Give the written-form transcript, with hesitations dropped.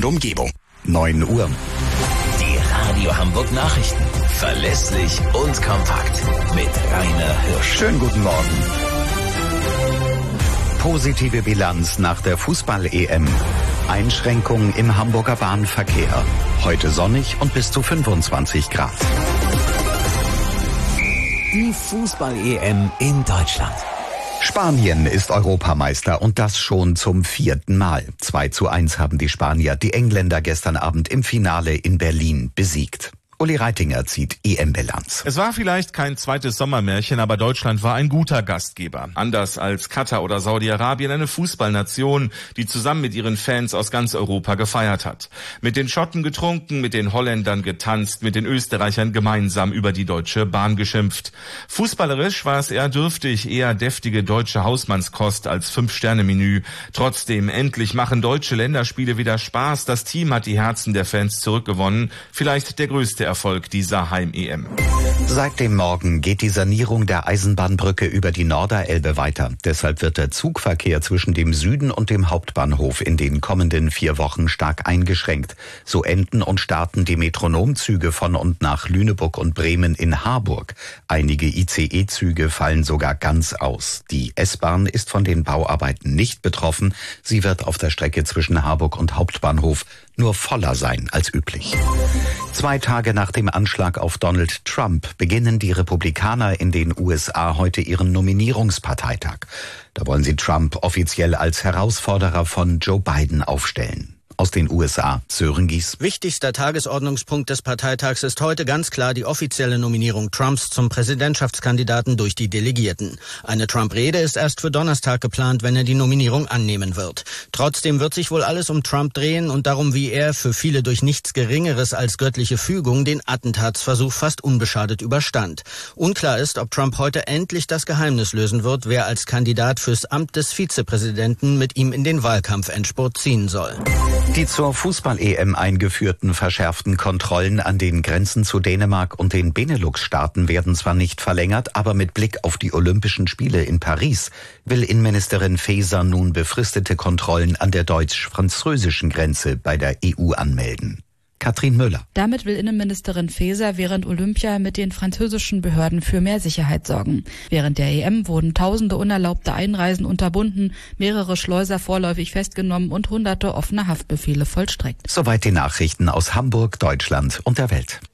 und Umgebung. 9 Uhr. Die Radio Hamburg Nachrichten. Verlässlich und kompakt. Mit Rainer Hirsch. Schönen guten Morgen. Positive Bilanz nach der Fußball-EM. Einschränkungen im Hamburger Bahnverkehr. Heute sonnig und bis zu 25 Grad. Die Fußball-EM in Deutschland. Spanien ist Europameister und das schon zum 4. Mal. 2:1 haben die Spanier die Engländer gestern Abend im Finale in Berlin besiegt. Uli Reitinger zieht EM-Bilanz. Es war vielleicht kein zweites Sommermärchen, aber Deutschland war ein guter Gastgeber. Anders als Katar oder Saudi-Arabien eine Fußballnation, die zusammen mit ihren Fans aus ganz Europa gefeiert hat. Mit den Schotten getrunken, mit den Holländern getanzt, mit den Österreichern gemeinsam über die Deutsche Bahn geschimpft. Fußballerisch war es eher dürftig, eher deftige deutsche Hausmannskost als 5-Sterne-Menü. Trotzdem, endlich machen deutsche Länderspiele wieder Spaß. Das Team hat die Herzen der Fans zurückgewonnen. Vielleicht der größte Erfolg dieser Heim-EM. Seit dem Morgen geht die Sanierung der Eisenbahnbrücke über die Norderelbe weiter. Deshalb wird der Zugverkehr zwischen dem Süden und dem Hauptbahnhof in den kommenden 4 Wochen stark eingeschränkt. So enden und starten die Metronomzüge von und nach Lüneburg und Bremen in Harburg. Einige ICE-Züge fallen sogar ganz aus. Die S-Bahn ist von den Bauarbeiten nicht betroffen. Sie wird auf der Strecke zwischen Harburg und Hauptbahnhof nur voller sein als üblich. 2 Tage nach dem Anschlag auf Donald Trump beginnen die Republikaner in den USA heute ihren Nominierungsparteitag. Da wollen sie Trump offiziell als Herausforderer von Joe Biden aufstellen. Aus den USA, Sören Gies. Wichtigster Tagesordnungspunkt des Parteitags ist heute ganz klar die offizielle Nominierung Trumps zum Präsidentschaftskandidaten durch die Delegierten. Eine Trump-Rede ist erst für Donnerstag geplant, wenn er die Nominierung annehmen wird. Trotzdem wird sich wohl alles um Trump drehen und darum, wie er, für viele durch nichts Geringeres als göttliche Fügung, den Attentatsversuch fast unbeschadet überstand. Unklar ist, ob Trump heute endlich das Geheimnis lösen wird, wer als Kandidat fürs Amt des Vizepräsidenten mit ihm in den Wahlkampfendspurt ziehen soll. Die zur Fußball-EM eingeführten verschärften Kontrollen an den Grenzen zu Dänemark und den Benelux-Staaten werden zwar nicht verlängert, aber mit Blick auf die Olympischen Spiele in Paris will Innenministerin Faeser nun befristete Kontrollen an der deutsch-französischen Grenze bei der EU anmelden. Katrin Müller. Damit will Innenministerin Faeser während Olympia mit den französischen Behörden für mehr Sicherheit sorgen. Während der EM wurden Tausende unerlaubte Einreisen unterbunden, mehrere Schleuser vorläufig festgenommen und Hunderte offene Haftbefehle vollstreckt. Soweit die Nachrichten aus Hamburg, Deutschland und der Welt.